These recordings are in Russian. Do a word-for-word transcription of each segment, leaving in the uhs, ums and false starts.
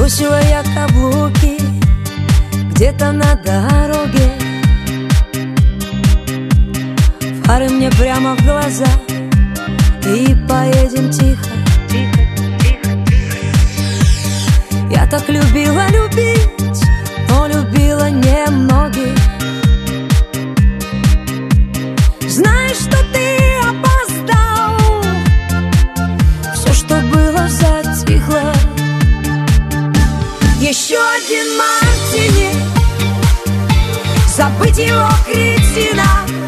Бросила я каблуки где-то на дороге, фары мне прямо в глаза, и поедем тихо, тихо, тихо, тихо. Я так любила любить, но любила немногих. Знаешь, что ты опоздал, все, что было, затихло. Еще один мартини, забыть его кретина.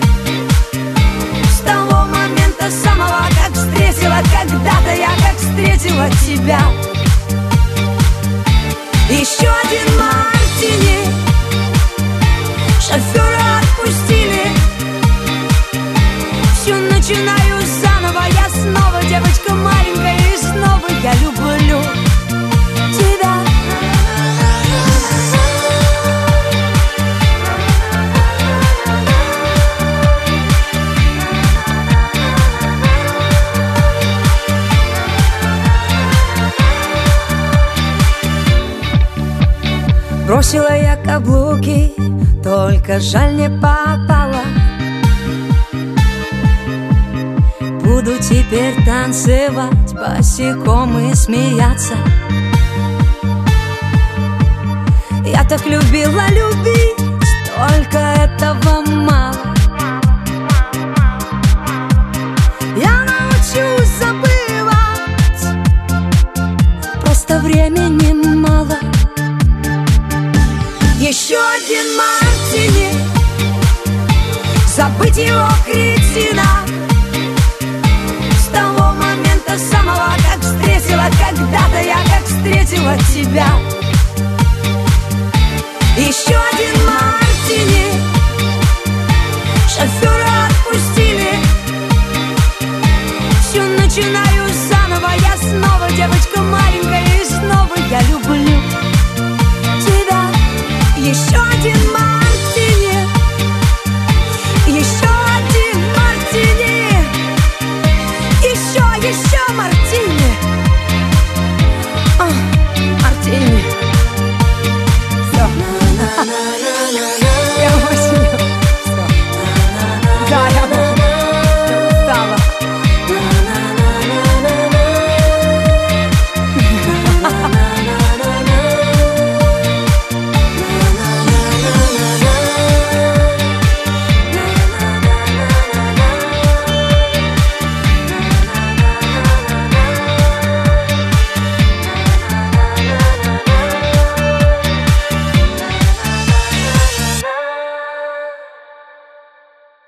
С того момента самого, как встретила когда-то я, как встретила тебя. Еще один мартини, шофера отпустили. Все начинаю заново, я снова девочка маленькая, и снова я люблю тебя. Бросила я каблуки, только жаль не попала. Буду теперь танцевать босиком и смеяться. Я так любила любить, только этого мало. Я научусь забывать, просто времени мало. Еще один мартини, забыть его кретина. С того момента самого, как встретила когда-то я, как встретила тебя.